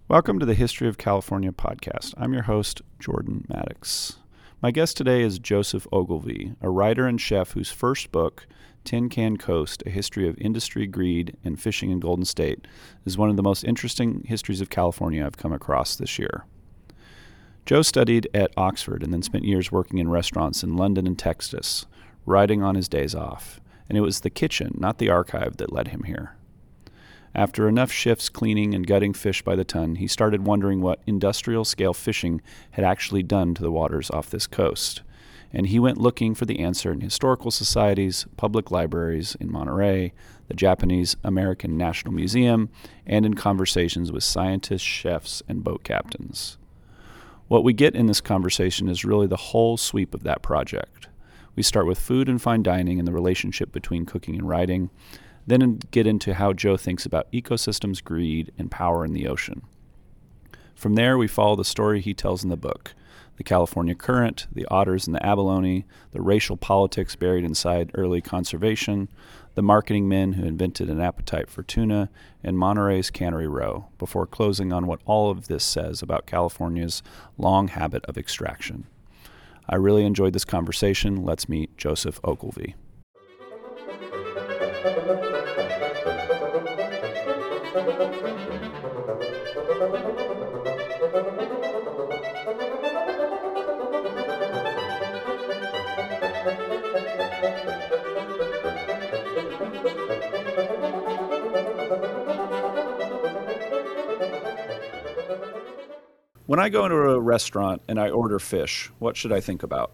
Welcome to the History of California podcast. I'm your host, Jordan Maddox. My guest today is Joseph Ogilvie, a writer and chef whose first book, Tin Can Coast, A History of Industry, Greed, and Fishing in Golden State, is one of the most interesting histories of California I've come across this year. Joe studied at Oxford and then spent years working in restaurants in London and Texas, writing on his days off. And it was the kitchen, not the archive, that led him here. After enough shifts cleaning and gutting fish by the ton, he started wondering what industrial-scale fishing had actually done to the waters off this coast. And he went looking for the answer in historical societies, public libraries in Monterey, the Japanese American National Museum, and in conversations with scientists, chefs, and boat captains. What we get in this conversation is really the whole sweep of that project. We start with food and fine dining and the relationship between cooking and writing, then get into how Joe thinks about ecosystems, greed, and power in the ocean. From there, we follow the story he tells in the book, the California current, the otters in the abalone, the racial politics buried inside early conservation, the marketing men who invented an appetite for tuna, and Monterey's Cannery Row, before closing on what all of this says about California's long habit of extraction. I really enjoyed this conversation. Let's meet Joseph Ogilvie. When I go into a restaurant and I order fish, what should I think about?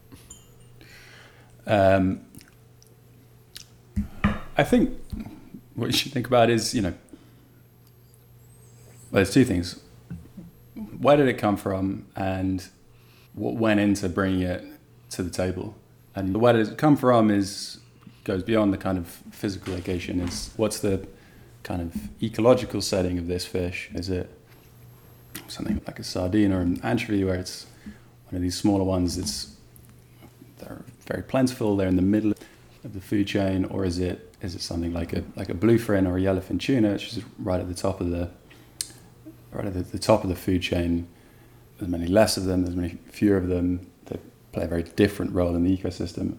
I think what you should think about is, well, there's two things. Where did it come from and what went into bringing it to the table? And where did it come from goes beyond the kind of physical location. Is what's the kind of ecological setting of this fish? Is it something like a sardine or an anchovy where it's one of these smaller ones they're very plentiful, they're in the middle of the food chain, or is it something like a bluefin or a yellowfin tuna, which is right at the top of the food chain? There's many less of them, there's many fewer of them. They play a very different role in the ecosystem.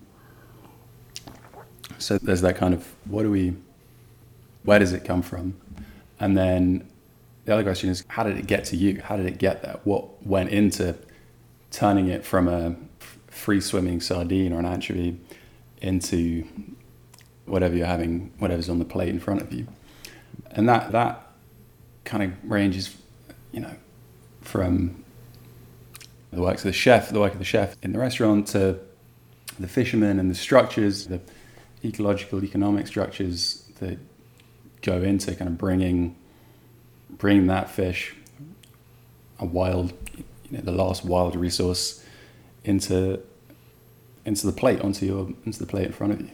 So there's that kind of where does it come from? And then the other question is, how did it get to you? How did it get there? What went into turning it from a free-swimming sardine or an anchovy into whatever you're having, whatever's on the plate in front of you? And that kind of ranges, from the work of the chef in the restaurant to the fishermen and the structures, the ecological, economic structures that go into kind of bringing that fish, the last wild resource, into the plate, into the plate in front of you.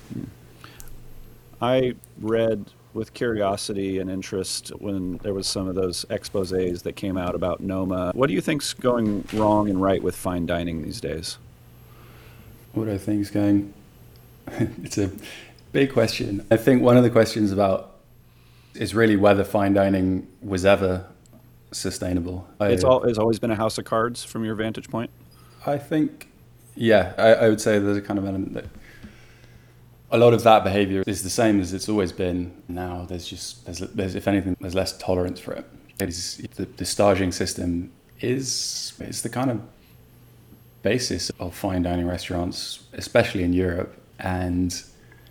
I read with curiosity and interest when there was some of those exposés that came out about Noma. What do you think's going wrong and right with fine dining these days? What do I think is going? It's a big question. I think one of the questions is really whether fine dining was ever sustainable. It's always been a house of cards from your vantage point? I think, yeah, I would say there's a kind of element that a lot of that behavior is the same as it's always been. Now there's if anything, there's less tolerance for it. The staging system is the kind of basis of fine dining restaurants, especially in Europe, and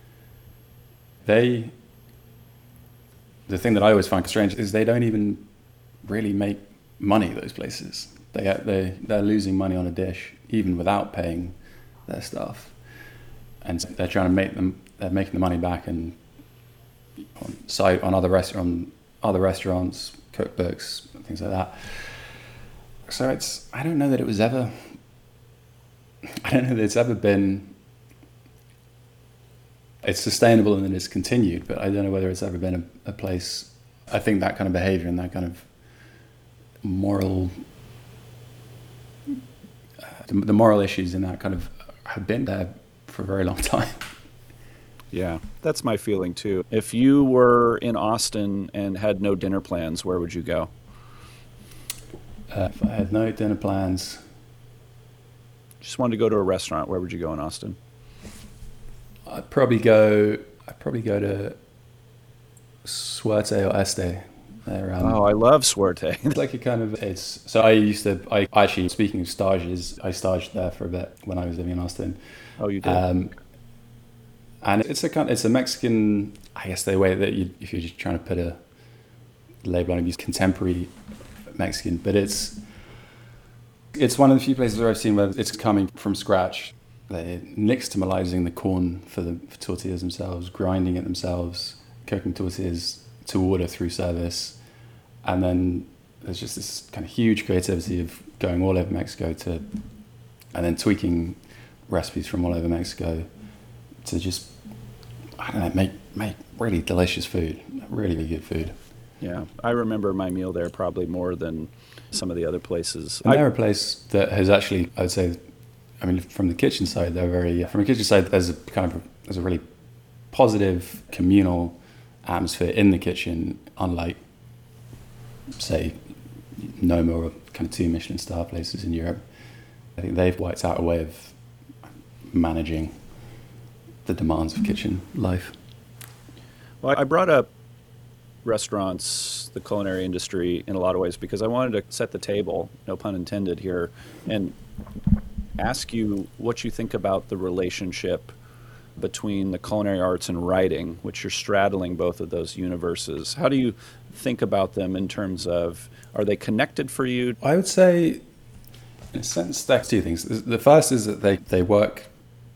the thing that I always find strange is they don't even really make money, those places. They're losing money on a dish even without paying their staff, and they're trying to they're making the money back and on other restaurants, cookbooks, things like that. So I don't know that it's ever been. It's sustainable and then it's continued, but I don't know whether it's ever been a place. I think that kind of behavior and that kind of moral, the moral issues in that kind of have been there for a very long time. Yeah, that's my feeling too. If you were in Austin and had no dinner plans, where would you go? If I had no dinner plans, Just wanted to go to a restaurant. Where would you go in Austin? I'd probably go to Suerte or Este. They're, Oh, I love Suerte. it's like a kind of, it's, so I actually, speaking of stages, I staged there for a bit when I was living in Austin. Oh, you did? And it's a Mexican, I guess the way that if you're just trying to put a label on it, use contemporary Mexican, but it's one of the few places where I've seen where it's coming from scratch. They're nixtamalizing the corn for tortillas themselves, grinding it themselves, cooking tortillas to order through service. And then there's just this kind of huge creativity of going all over Mexico and then tweaking recipes from all over Mexico to just, I don't know, make really delicious food, really, really good food. Yeah, I remember my meal there probably more than some of the other places. And they're a place that has actually, I would say, I mean, from the kitchen side, from the kitchen side, there's a really positive communal atmosphere in the kitchen, unlike, say, Noma or kind of 2 Michelin star places in Europe. I think they've worked out a way of managing the demands of kitchen life. Well, I brought up restaurants, the culinary industry, in a lot of ways because I wanted to set the table, no pun intended here, and ask you what you think about the relationship between the culinary arts and writing, which you're straddling both of those universes. How do you think about them in terms of, are they connected for you? I would say, in a sense, there's 2 things. The first is that they work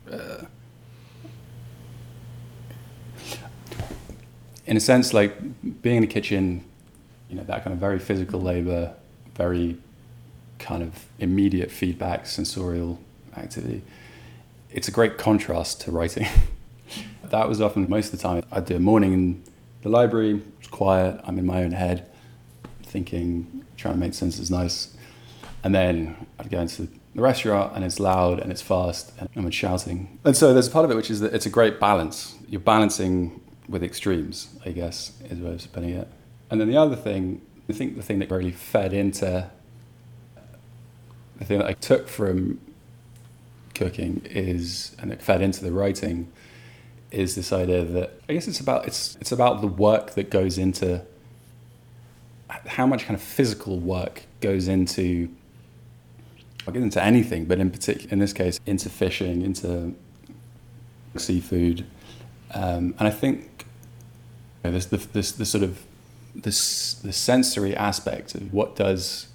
in a sense, like being in a kitchen, that kind of very physical labor, very kind of immediate feedback, sensorial activity. It's a great contrast to writing. That was often, most of the time, I'd do a morning in the library, it's quiet, I'm in my own head, thinking, trying to make sentences nice. And then I'd go into the restaurant and it's loud and it's fast and I'm shouting. And so there's a part of it which is that it's a great balance. You're balancing with extremes, I guess, is a way of putting it. And then the other thing, I think the thing that really fed into, the thing that I took from cooking and it fed into the writing, is this idea that I guess it's about the work that goes into, how much kind of physical work goes into, I'll get into anything, but in particular, in this case, into fishing, into seafood. And I think there's the sort of the sensory aspect of what does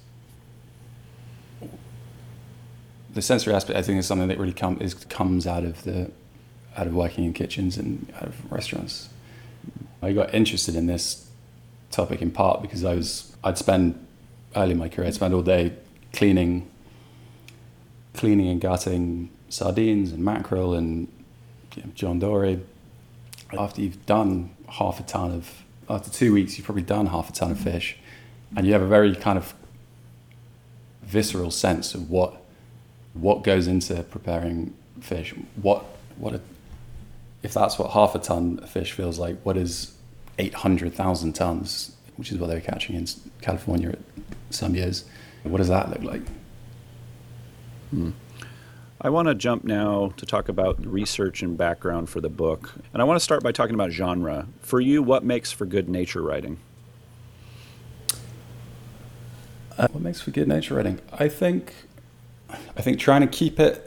the sensory aspect. I think is something that really comes out of working in kitchens and out of restaurants. I got interested in this topic in part because I'd spend early in my career, I'd spend all day cleaning and gutting sardines and mackerel and John Dory. After you've done after 2 weeks, you've probably done half a ton of fish, and you have a very kind of visceral sense of what goes into preparing fish. If that's what half a ton of fish feels like, what is 800,000 tons, which is what they were catching in California at some years? What does that look like? I want to jump now to talk about research and background for the book. And I want to start by talking about genre. For you, what makes for good nature writing? What makes for good nature writing? I think trying to keep it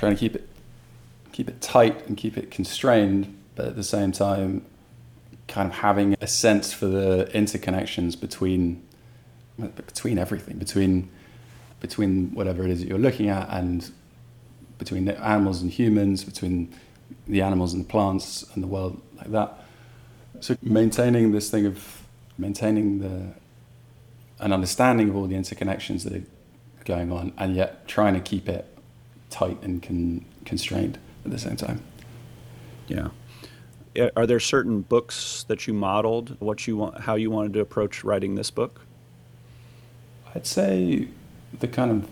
tight and keep it constrained, but at the same time, kind of having a sense for the interconnections between everything, between whatever it is that you're looking at, and between the animals and humans, between the animals and the plants and the world, like that. So maintaining an understanding of all the interconnections that are going on, and yet trying to keep it tight and constrained at the same time. Yeah. Are there certain books that you modeled how you wanted to approach writing this book? I'd say the kind of,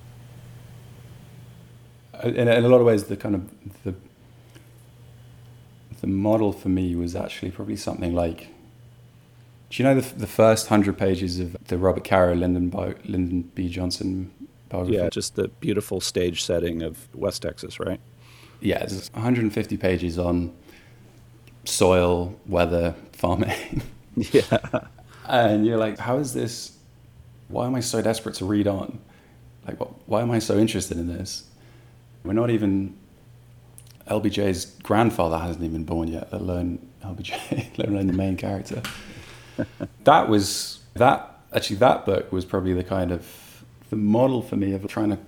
in a lot of ways, the kind of the model for me was actually probably something like Do you know the first 100 pages of the Robert Caro Lyndon B. Johnson biography? Yeah, just the beautiful stage setting of West Texas, right? Yeah, it's 150 pages on soil, weather, farming. Yeah. And you're like, how is this? Why am I so desperate to read on? Like, why am I so interested in this? We're not even, LBJ's grandfather hasn't even been born yet, let alone LBJ, let alone the main character. That book was probably the model for me of trying to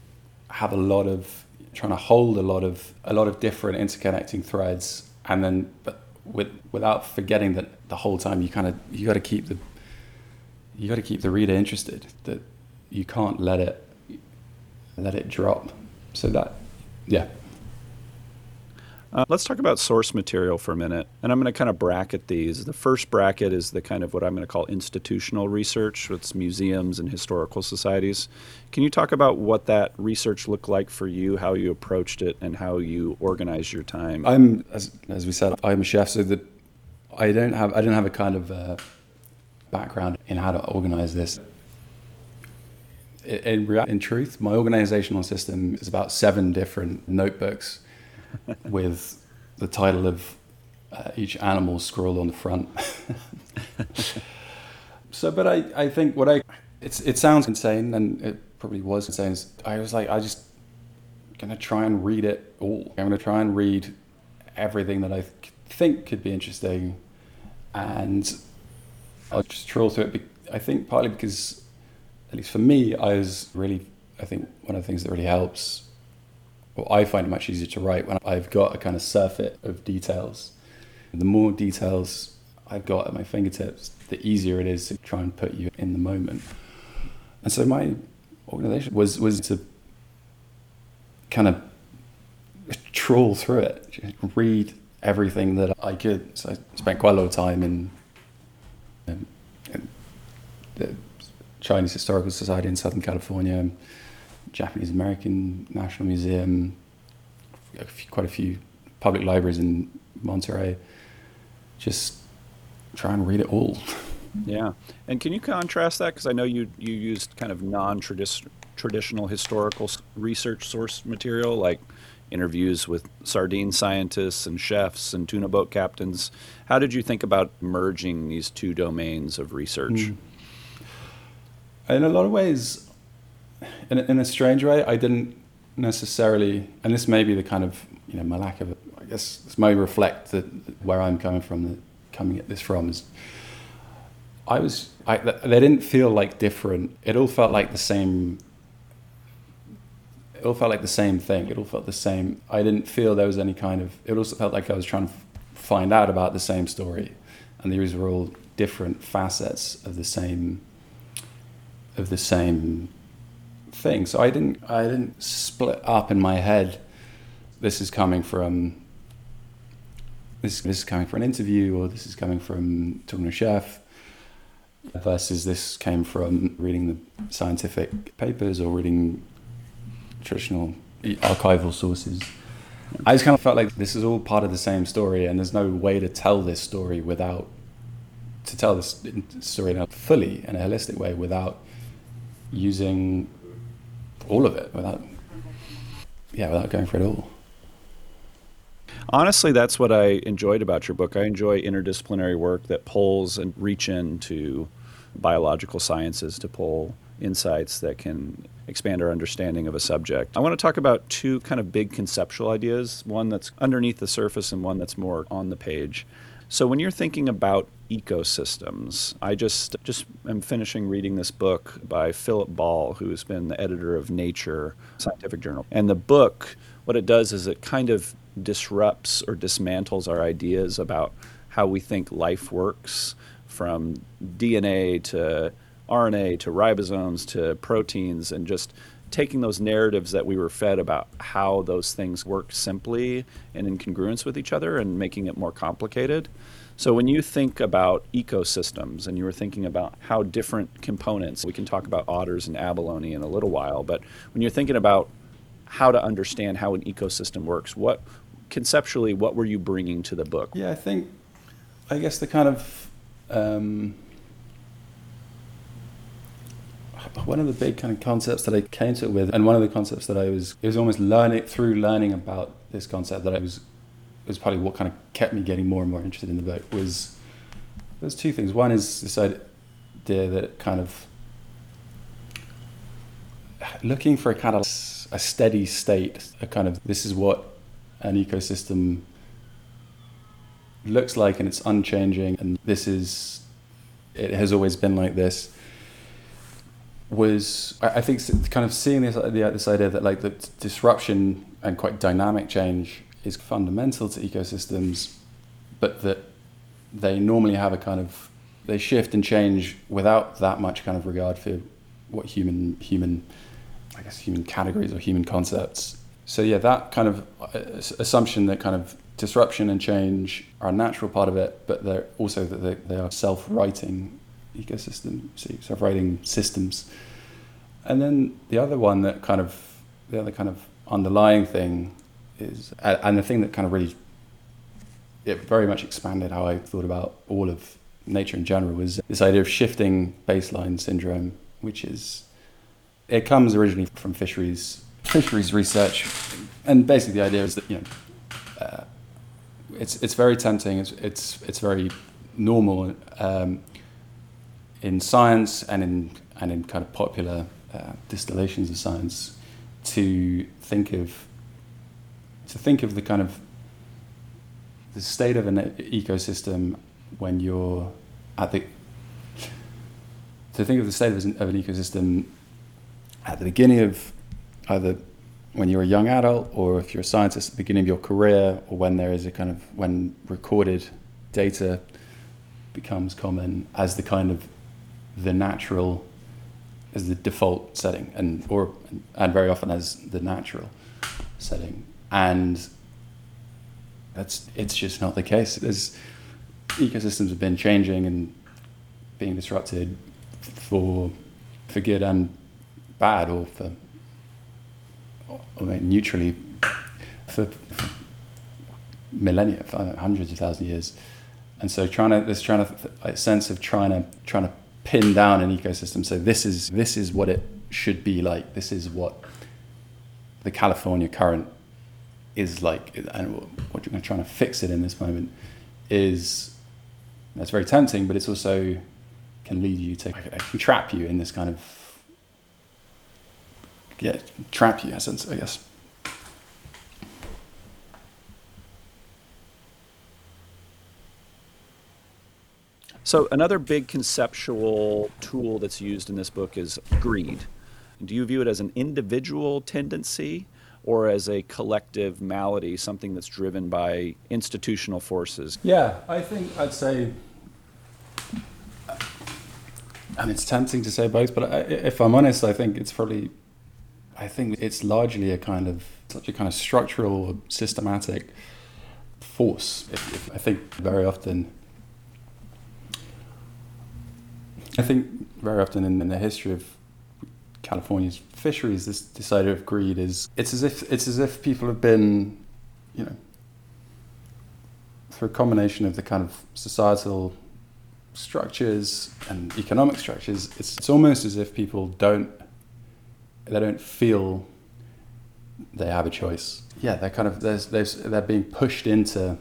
hold a lot of different interconnecting threads, and then without forgetting that the whole time you got to keep the reader interested, that you can't let it drop. So that, yeah. Let's talk about source material for a minute. And I'm going to kind of bracket these. The first bracket is the kind of what I'm going to call institutional research. It's museums and historical societies. Can you talk about what that research looked like for you, how you approached it, and how you organized your time? As we said, I'm a chef, so that I didn't have a kind of background in how to organize this. In truth, my organizational system is about 7 different notebooks with the title of each animal scrawled on the front. So, but I think it sounds insane, and it probably was insane. I was like, I just going to try and read it all. I'm going to try and read everything that I think could be interesting, and I'll just trawl through it. I think partly because, at least for me, I think one of the things that really helps, well, I find it much easier to write when I've got a kind of surfeit of details. The more details I've got at my fingertips, the easier it is to try and put you in the moment. And so my organization was to kind of trawl through it, read everything that I could. So I spent quite a lot of time in the Chinese Historical Society in Southern California, Japanese American National Museum, quite a few public libraries in Monterey. Just try and read it all. Yeah. And can you contrast that? Because I know you used kind of non-traditional historical research source material, like interviews with sardine scientists and chefs and tuna boat captains. How did you think about merging these 2 domains of research? In a lot of ways, in a strange way, I didn't necessarily, and this may be the kind of, my lack of, I guess this may reflect where I'm coming at this from, is they didn't feel like different. It all felt like the same. It all felt like the same thing. It all felt the same. I didn't feel there was any kind of, it also felt like I was trying to find out about the same story, and these were all different facets of the same thing. So I didn't split up in my head. This is coming from an interview, or this is coming from talking to a chef, versus this came from reading the scientific papers or reading traditional archival sources. I just kind of felt like this is all part of the same story, and there's no way to tell this story in a fully, in a holistic way, without using all of it, without going for it all. Honestly, that's what I enjoyed about your book. I enjoy interdisciplinary work that pulls and reach into biological sciences to pull insights that can expand our understanding of a subject. I want to talk about 2 kind of big conceptual ideas, one that's underneath the surface and one that's more on the page. So when you're thinking about ecosystems, I just am finishing reading this book by Philip Ball, who's been the editor of Nature scientific journal. And the book, what it does is it kind of disrupts or dismantles our ideas about how we think life works, from DNA to RNA to ribosomes to proteins, and just taking those narratives that we were fed about how those things work simply and in congruence with each other and making it more complicated. So when you think about ecosystems and you were thinking about how different components, we can talk about otters and abalone in a little while, but when you're thinking about how to understand how an ecosystem works, conceptually, what were you bringing to the book? Yeah, I guess the kind of One of the big kind of concepts that I came to it with, and one of the concepts that it was almost learning about this concept that was probably what kind of kept me getting more and more interested in the book there's two things. One is this idea that kind of looking for a kind of a steady state, a kind of this is what an ecosystem looks like and it's unchanging and it has always been like this. Was I think kind of seeing this idea that like the disruption and quite dynamic change is fundamental to ecosystems, but that they normally have they shift and change without that much kind of regard for what human categories or human concepts. So yeah, that kind of assumption that kind of disruption and change are a natural part of it, but they're also that they are self-writing self-writing systems. And then the other kind of underlying thing is, and the thing that kind of really, it very much expanded how I thought about all of nature in general, was this idea of shifting baseline syndrome, which it comes originally from fisheries research, and basically the idea is that it's very tempting, it's very normal in science and in kind of popular distillations of science to think of the kind of the state of an ecosystem when you're to think of the state of an ecosystem at the beginning of either when you're a young adult, or if you're a scientist at the beginning of your career, or when there is when recorded data becomes common as the kind of the natural, as the default setting, and very often as the natural setting, and it's just not the case. Ecosystems have been changing and being disrupted for good and bad, or neutrally for millennia, for hundreds of thousands of years. And so a sense of trying to pin down an ecosystem. So this is what it should be like. This is what the California current is like, and what you're trying to fix it in this moment that's very tempting, but it's also can lead you to can trap you in this kind of trap you in a sense, I guess. So another big conceptual tool that's used in this book is greed. Do you view it as an individual tendency or as a collective malady, something that's driven by institutional forces? Yeah, I'd say, and it's tempting to say both, but if I'm honest, I think it's largely such a kind of structural, systematic force. I think very often in the history of California's fisheries, this idea of greed it's as if people have been, through a combination of the kind of societal structures and economic structures, it's almost as if people don't feel they have a choice. Yeah, they're being pushed into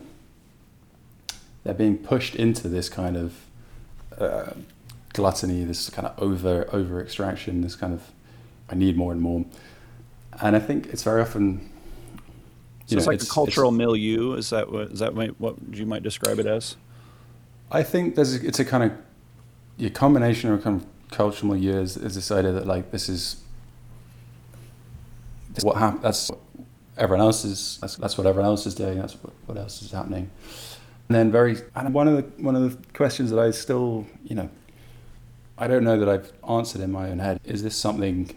this kind of gluttony, this kind of over extraction, this kind of I need more and more. And I think it's very often it's like a cultural milieu. Is that what you might describe it as? I think it's a kind of a combination of kind of cultural milieu is this idea that like this is what happened. That's what everyone else is. That's what everyone else is doing. That's what else is happening. And then one of the questions that I still I don't know that I've answered in my own head. Is this something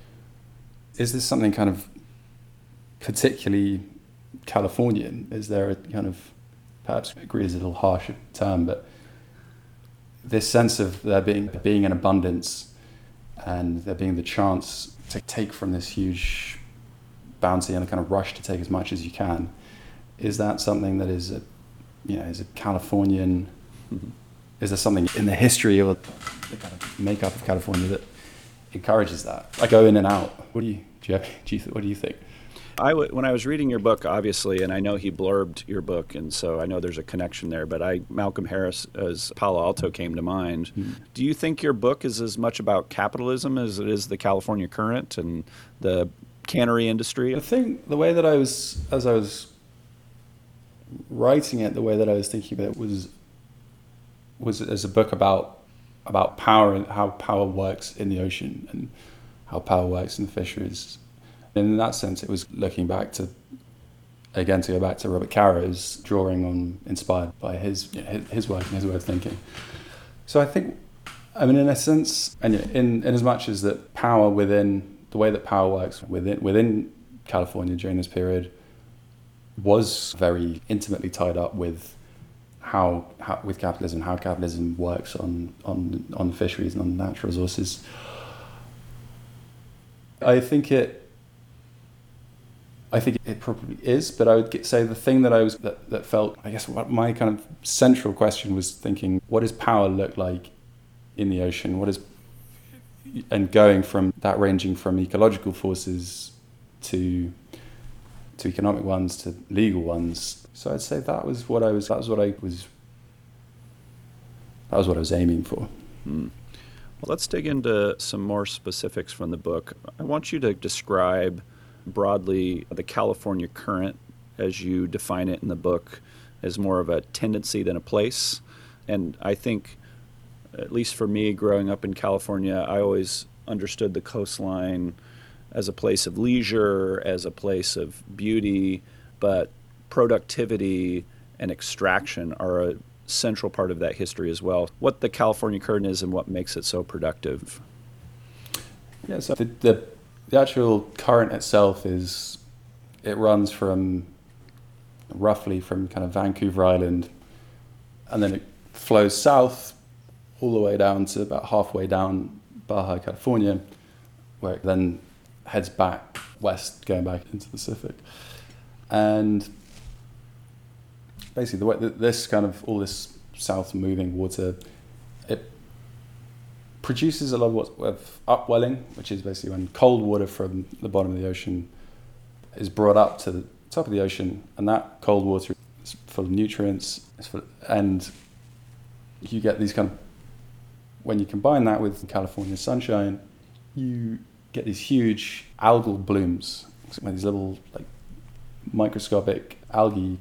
kind of particularly Californian? Is there a kind of, perhaps greed is a little harsh term, but this sense of there being an abundance and there being the chance to take from this huge bounty and a kind of rush to take as much as you can, is that something that is a Californian? Is there something in the history or the kind of makeup of California that encourages that? I go in and out. What do you think? When I was reading your book, obviously, and I know he blurbed your book, and so I know there's a connection there, but Malcolm Harris as Palo Alto came to mind. Mm-hmm. Do you think your book is as much about capitalism as it is the California current and the cannery industry? I think the way that as I was writing it, the way that I was thinking about it was as a book about power and how power works in the ocean and how power works in the fisheries. And in that sense, it was looking back to go back to Robert Caro's drawing inspired by his work and his way of thinking. So I think, in a sense, and in as much as that power within the way that power works within California during this period was very intimately tied up with how capitalism works on the fisheries and on the natural resources. I think it probably is, but I would say the thing that felt, I guess, what my kind of central question was thinking, what does power look like in the ocean? And going from that, ranging from ecological forces to economic ones to legal ones. So I'd say that was what I was aiming for. Well, let's dig into some more specifics from the book. I want you to describe broadly the California current as you define it in the book as more of a tendency than a place. And I think, at least for me, growing up in California, I always understood the coastline as a place of leisure, as a place of beauty, but productivity and extraction are a central part of that history as well. What the California current is and what makes it so productive. Yeah, so the actual current itself it runs roughly from kind of Vancouver Island, and then it flows south all the way down to about halfway down Baja California, where it then heads back west, going back into the Pacific. And basically, the way that all this south moving water, it produces a lot of upwelling, which is basically when cold water from the bottom of the ocean is brought up to the top of the ocean, and that cold water is full of nutrients, and you get these when you combine that with California sunshine, you get these huge algal blooms, these little microscopic algae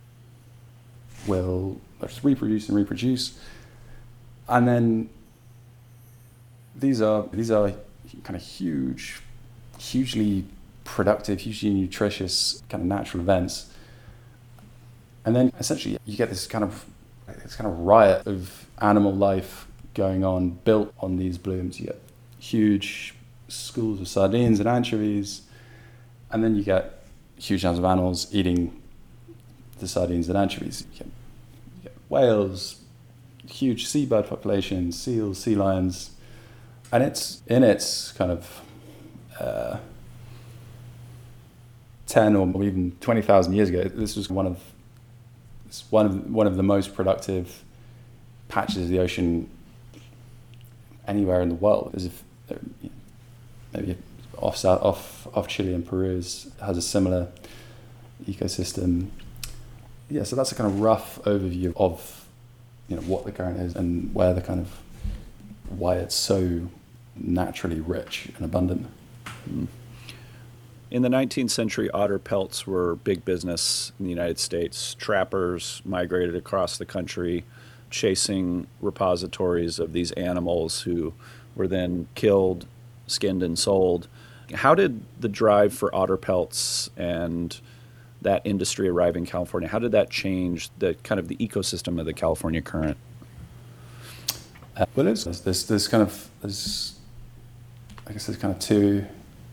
will just reproduce, and then these are kind of hugely productive, hugely nutritious kind of natural events, and then essentially you get this kind of riot of animal life going on, built on these blooms. You get huge schools of sardines and anchovies, and then you get huge numbers of animals eating the sardines and anchovies. You get whales, huge seabird populations, seals, sea lions, and it's in its kind of 10 or even 20,000 years ago. This was one of the most productive patches of the ocean anywhere in the world. As if maybe off Chile and Peru has a similar ecosystem. Yeah, so that's a kind of rough overview of what the current is and why it's so naturally rich and abundant. In the 19th century, otter pelts were big business in the United States. Trappers migrated across the country, chasing repositories of these animals who were then killed, skinned, and sold. How did the drive for otter pelts and that industry arrive in California, how did that change the kind of the ecosystem of the California current? Well, there's kind of two.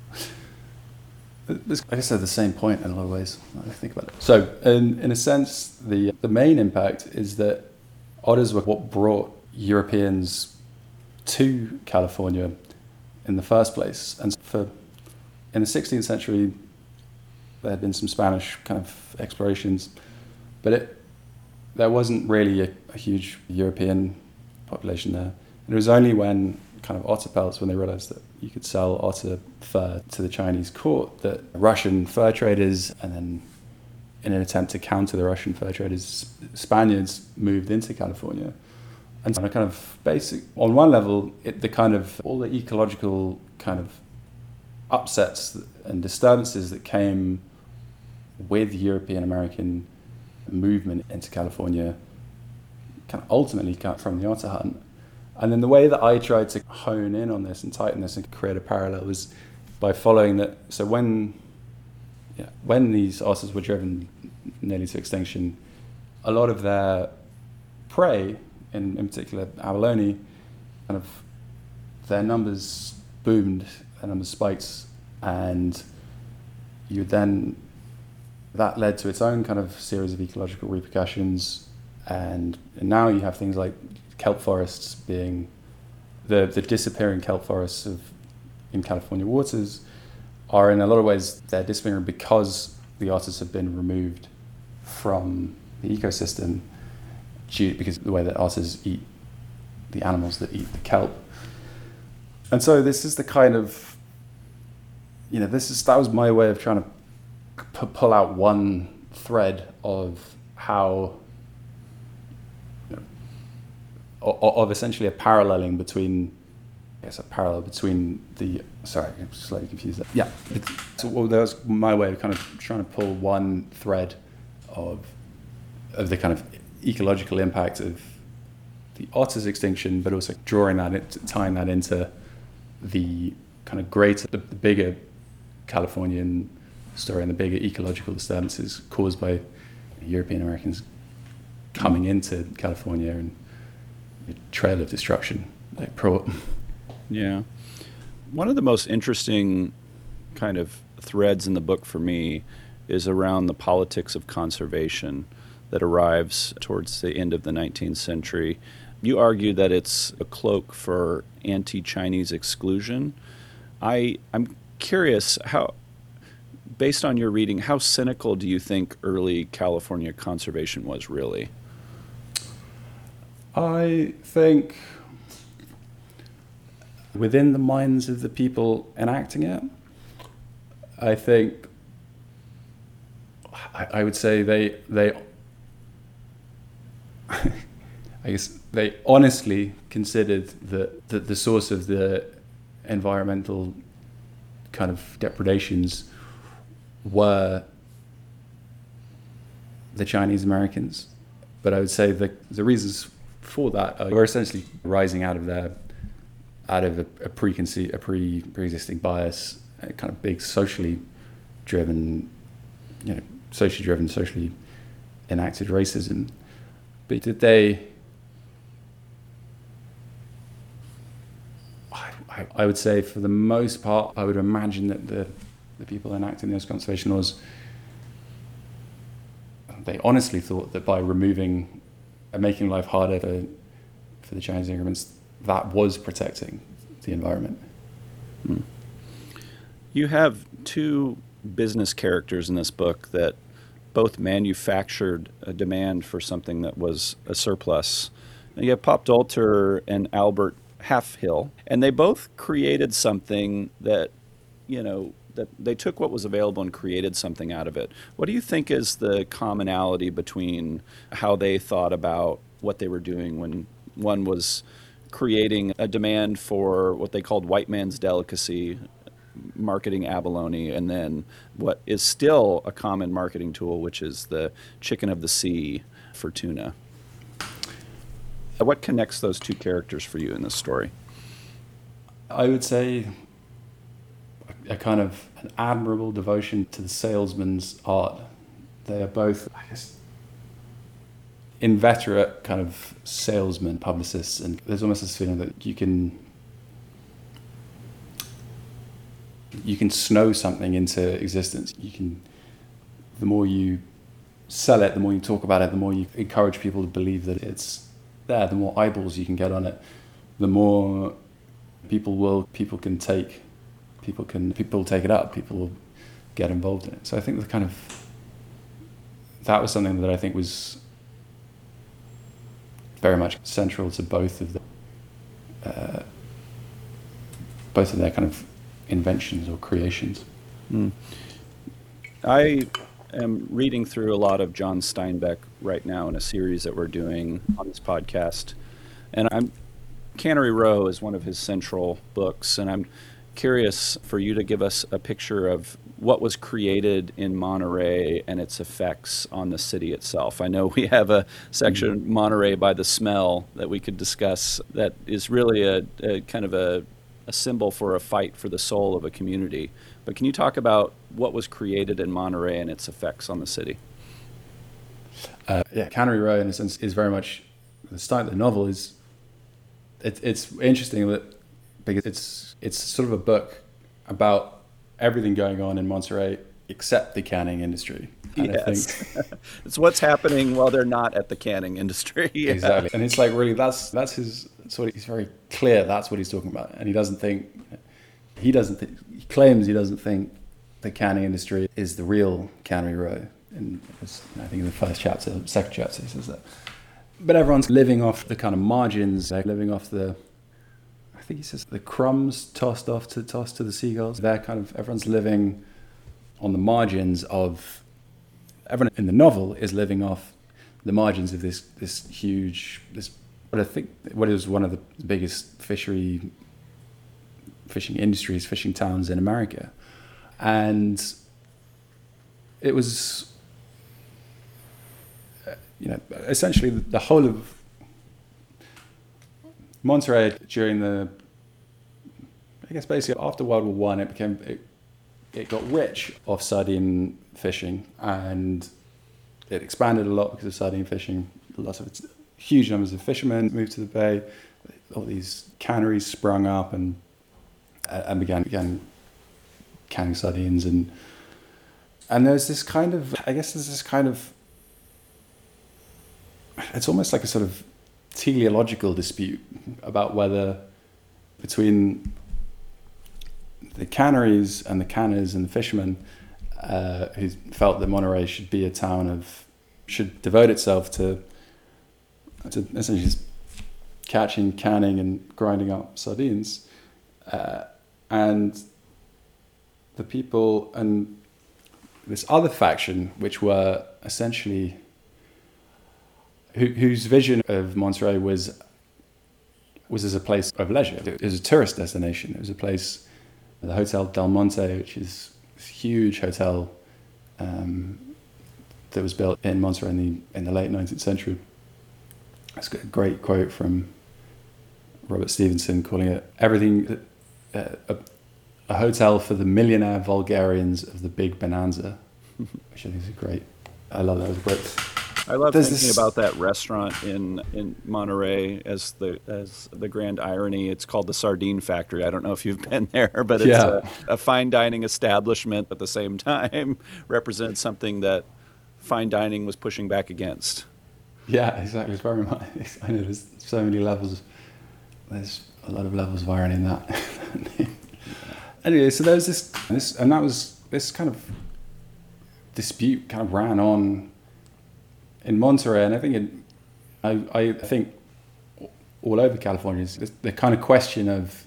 I guess they're the same point in a lot of ways. I think about it. So, in a sense, the main impact is that otters were what brought Europeans to California in the first place. And in the 16th century, there had been some Spanish kind of explorations, but there wasn't really a huge European population there. And it was only when kind of otter pelts, when they realized that you could sell otter fur to the Chinese court, that Russian fur traders, and then in an attempt to counter the Russian fur traders, Spaniards moved into California. And on a kind of basic, on one level, the kind of all the ecological kind of upsets and disturbances that came with European American movement into California kind of ultimately cut from the otter hunt. And then the way that I tried to hone in on this and tighten this and create a parallel was by following that. So when these otters were driven nearly to extinction, a lot of their prey, in particular abalone, kind of their numbers boomed, their numbers spiked, and that led to its own kind of series of ecological repercussions. And now you have things like kelp forests being the disappearing kelp forests in California waters are in a lot of ways they're disappearing because the otters have been removed from the ecosystem because of the way that otters eat the animals that eat the kelp. And so this is the kind of, that was my way of trying to pull out one thread of how, of essentially a paralleling between, sorry, I'm slightly confused there. Yeah, so that was my way of kind of trying to pull one thread of the kind of ecological impact of the otter's extinction, but also tying that into the kind of greater, the bigger Californian story and the bigger ecological disturbances caused by European Americans coming into California and a trail of destruction they brought. Yeah. One of the most interesting kind of threads in the book for me is around the politics of conservation that arrives towards the end of the 19th century. You argue that it's a cloak for anti-Chinese exclusion. I'm curious, based on your reading, how cynical do you think early California conservation was really? I think within the minds of the people enacting it, I would say they I guess they honestly considered that the source of the environmental kind of depredations were the Chinese Americans. But I would say the reasons for that were essentially rising out of a pre-existing bias, a kind of big socially driven socially enacted racism. But did they? I would say for the most part, I would imagine that the people enacting those conservation laws, they honestly thought that by removing and making life harder for the Chinese immigrants, that was protecting the environment. Mm. You have two business characters in this book that both manufactured a demand for something that was a surplus. You have Pop Dolter and Albert Halfhill, and they both created something that they took what was available and created something out of it. What do you think is the commonality between how they thought about what they were doing when one was creating a demand for what they called white man's delicacy, marketing abalone, and then what is still a common marketing tool, which is the chicken of the sea for tuna? What connects those two characters for you in this story? I would say a kind of an admirable devotion to the salesman's art. They are both, I guess, inveterate kind of salesmen, publicists, and there's almost this feeling that you can snow something into existence. The more you sell it, the more you talk about it, the more you encourage people to believe that it's there, the more eyeballs you can get on it, the more people take it up, people will get involved in it. So I think that was something that I think was very much central to both of their kind of inventions or creations. I am reading through a lot of John Steinbeck right now in a series that we're doing on this podcast. And Cannery Row is one of his central books. And I'm curious for you to give us a picture of what was created in Monterey and its effects on the city itself. I know we have a section, Monterey by the Smell, that we could discuss that is really a kind of a symbol for a fight for the soul of a community. But can you talk about what was created in Monterey and its effects on the city? Cannery Row, in a sense, is very much the start of the novel. It's interesting that because it's sort of a book about everything going on in Monterey except the canning industry. And Yes. I think It's what's happening while they're not at the canning industry. Yeah. exactly, and it's like really that's his sort of, he's very clear that's what he's talking about, and he claims he doesn't think the canning industry is the real Cannery Row. And I think in the second chapter he says that. But everyone's living off the kind of margins, they're living off I think he says the crumbs tossed to the seagulls. Everyone's living on the margins of, everyone in the novel is living off the margins of this what I think what is one of the biggest fishing industries, fishing towns in America. And it was, essentially the whole of Monterey during basically after World War One, it got rich off sardine fishing, and it expanded a lot because of sardine fishing. Huge numbers of fishermen moved to the bay. All these canneries sprung up and began canning sardines, and there's this kind of, it's almost like a sort of teleological dispute about whether between the canneries and the canners and the fishermen who felt that Monterey should devote itself to essentially just catching, canning and grinding up sardines, and the people and this other faction, which were essentially whose vision of Monterey was as a place of leisure. It was a tourist destination. It was a place, the Hotel Del Monte, which is this huge hotel that was built in Monterey in the late 19th century. It's got a great quote from Robert Stevenson calling it everything a hotel for the millionaire vulgarians of the Big Bonanza, which I think is great. I love that as a quote. I love thinking about that restaurant in Monterey as the grand irony. It's called the Sardine Factory. I don't know if you've been there, but it's a fine dining establishment at the same time represents something that fine dining was pushing back against. Yeah, exactly. It's very much. I know there's so many levels. There's a lot of levels of irony in that. Anyway, so there was this kind of dispute kind of ran on in Monterey, and I think all over California is the kind of question of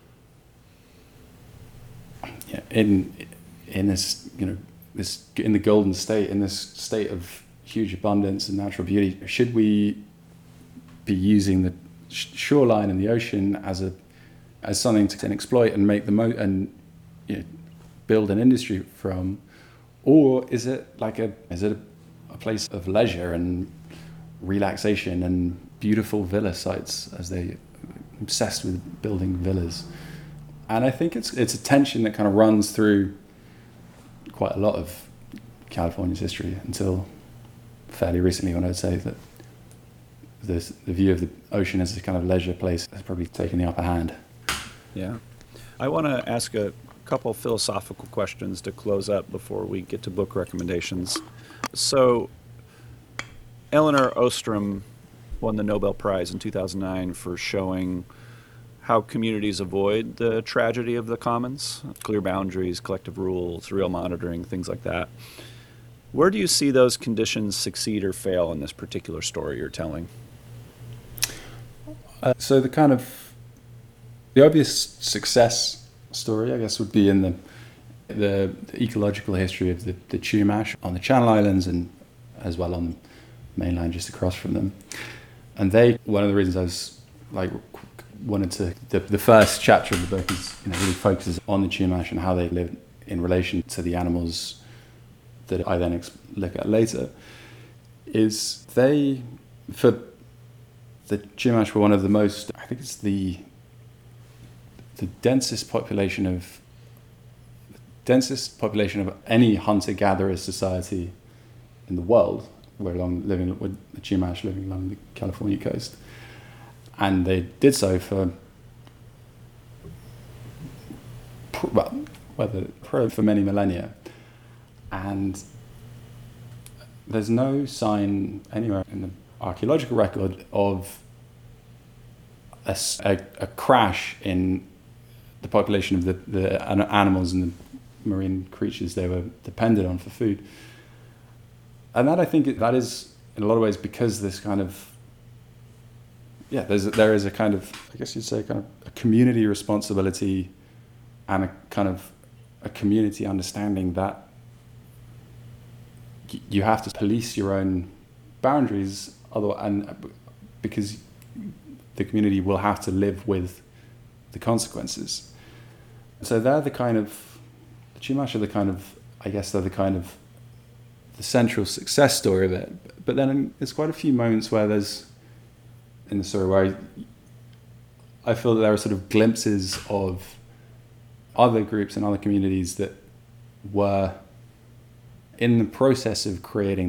in this in the Golden State, in this state of huge abundance and natural beauty, should we be using the shoreline and the ocean as something to exploit and make and build an industry from, or is it a place of leisure and relaxation and beautiful villa sites, as they obsessed with building villas? And I think it's a tension that kind of runs through quite a lot of California's history until fairly recently, when I would say that the view of the ocean as a kind of leisure place has probably taken the upper hand. Yeah. I want to ask a couple philosophical questions to close up before we get to book recommendations. So, Elinor Ostrom won the Nobel Prize in 2009 for showing how communities avoid the tragedy of the commons, clear boundaries, collective rules, real monitoring, things like that. Where do you see those conditions succeed or fail in this particular story you're telling? So the obvious success story, I guess, would be in the ecological history of the Chumash on the Channel Islands and as well on the mainland just across from them. And one of the reasons I was the first chapter of the book is really focuses on the Chumash and how they live in relation to the animals that I then look at later. Is for the Chumash were one of the most, I think it's the densest population of any hunter-gatherer society in the world, living with the Chumash living along the California coast. And they did so for many millennia. And there's no sign anywhere in the archaeological record of a crash in the population of the animals and the marine creatures they were dependent on for food. And that, I think, that is in a lot of ways because this kind of, there is a kind of, I guess you'd say, kind of a community responsibility and a kind of a community understanding that you have to police your own boundaries, because the community will have to live with the consequences. So the Chumash are the central success story of it. But then there's quite a few moments where in the story where I feel that there are sort of glimpses of other groups and other communities that were in the process of creating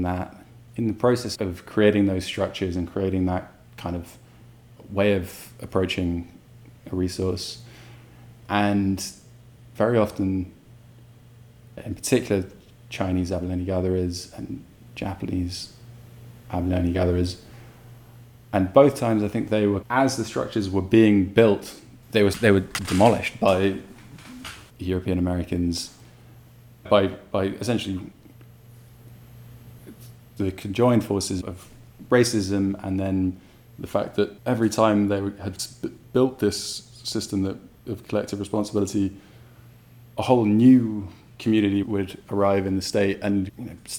those structures and creating that kind of way of approaching a resource. And very often, in particular, Chinese abalone gatherers and Japanese abalone gatherers, and both times I think as the structures were being built, they were demolished by European Americans, by essentially the conjoined forces of racism, and then the fact that every time they had built this system of collective responsibility, a whole new community would arrive in the state and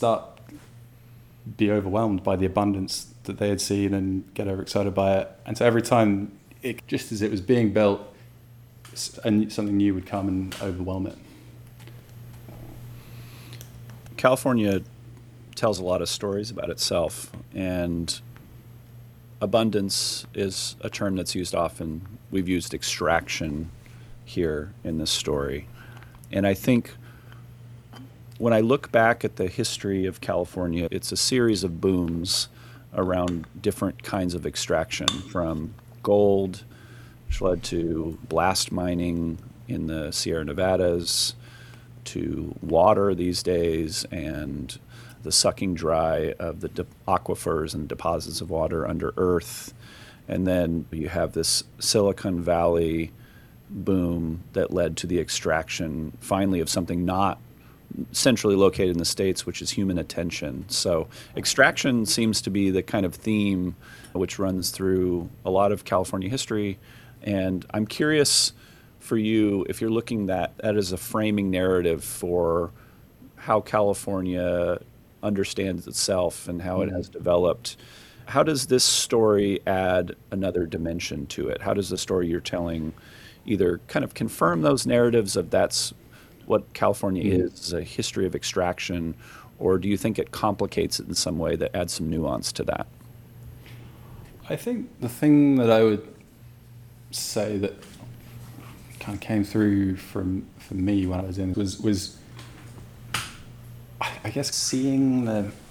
be overwhelmed by the abundance that they had seen and get overexcited by it. And so every time, just as it was being built, something new would come and overwhelm it. California tells a lot of stories about itself, and abundance is a term that's used often. We've used extraction here in this story. And I think when I look back at the history of California, it's a series of booms around different kinds of extraction, from gold, which led to blast mining in the Sierra Nevadas, to water these days, and the sucking dry of the aquifers and deposits of water under earth. And then you have this Silicon Valley boom that led to the extraction, finally, of something not centrally located in the States, which is human attention. So extraction seems to be the kind of theme which runs through a lot of California history. And I'm curious for you, if you're looking at that as a framing narrative for how California understands itself and how it has developed, how does this story add another dimension to it? How does the story you're telling either kind of confirm those narratives of that's what California is a history of extraction, or do you think it complicates it in some way that adds some nuance to that? I think the thing that I would say that kind of came through for me when I was in was I guess seeing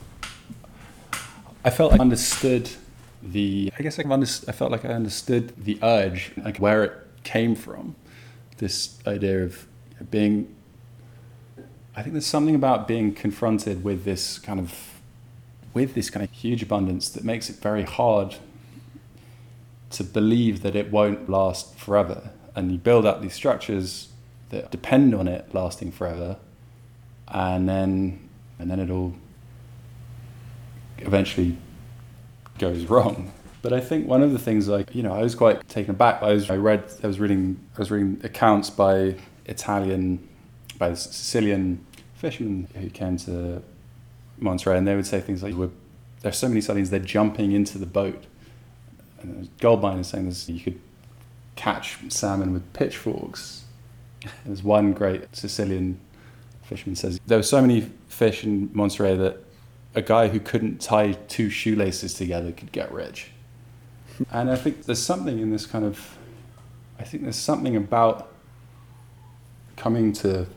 I felt like I understood I felt like I understood the urge, like where it came from. This idea of being, I think there's something about being confronted with this kind of huge abundance that makes it very hard to believe that it won't last forever. And you build up these structures that depend on it lasting forever, and then it all eventually goes wrong. But I think one of the things, I was quite taken aback. I was reading accounts by the Sicilian fishermen who came to Monterey, and they would say things like, "There's so many sardines, they're jumping into the boat." And gold miners saying this, you could catch salmon with pitchforks. There's one great Sicilian fisherman says there were so many fish in Monterey that a guy who couldn't tie 2 shoelaces together could get rich. And I think there's something in this there's something about coming to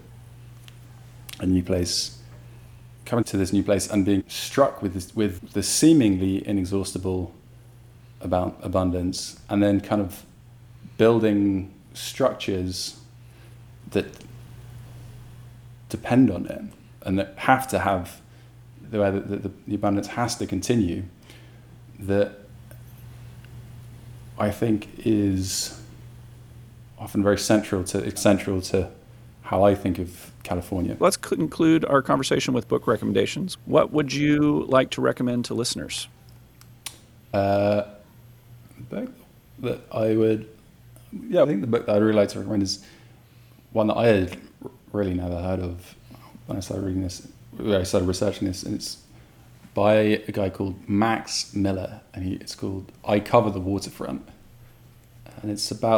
this new place and being struck with the seemingly inexhaustible abundance, and then kind of building structures that depend on it and that have to have the way that the abundance has to continue, that I think is often very central to how I think of California. Let's conclude our conversation with book recommendations. What would you like to recommend to listeners? I think the book that I'd really like to recommend is one that I had really never heard of when I started researching this, and it's by a guy called Max Miller, and it's called I Cover the Waterfront. And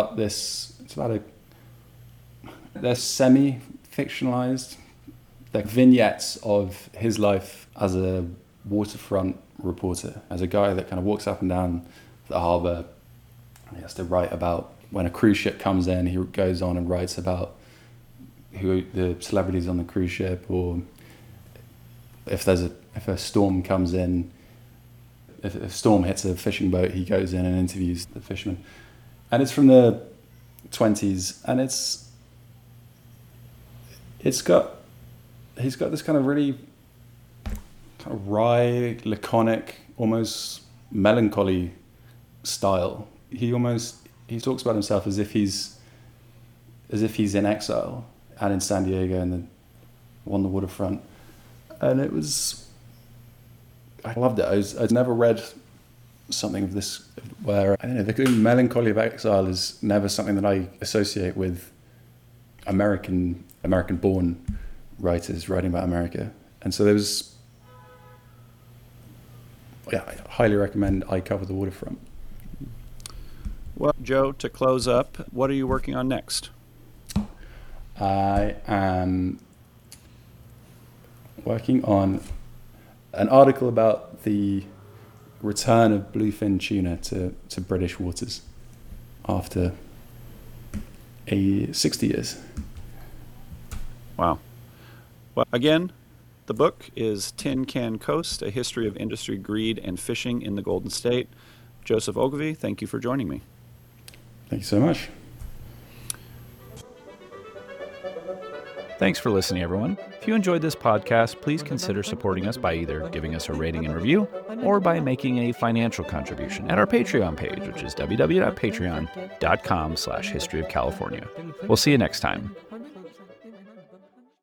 they're semi-fictionalized. They're vignettes of his life as a waterfront reporter, as a guy that kind of walks up and down the harbour. He has to write about when a cruise ship comes in. He goes on and writes about who the celebrities on the cruise ship, or if a storm comes in, if a storm hits a fishing boat, he goes in and interviews the fishermen. And it's from the 20s, and he's got this kind of really kind of wry, laconic, almost melancholy style. He talks about himself as if he's in exile and in San Diego and on the waterfront. And I loved it. I'd never read something of this where, I don't know, the melancholy of exile is never something that I associate with American-born writers writing about America. And so I highly recommend I Cover the Waterfront. Well, Joe, to close up, what are you working on next? I am working on an article about the return of bluefin tuna to British waters after 60 years. Wow. Well, again, the book is Tin Can Coast, A History of Industry, Greed, and Fishing in the Golden State. Joseph Ogilvie, thank you for joining me. Thank you so much. Thanks for listening, everyone. If you enjoyed this podcast, please consider supporting us by either giving us a rating and review or by making a financial contribution at our Patreon page, which is www.patreon.com/historyofcalifornia. We'll see you next time.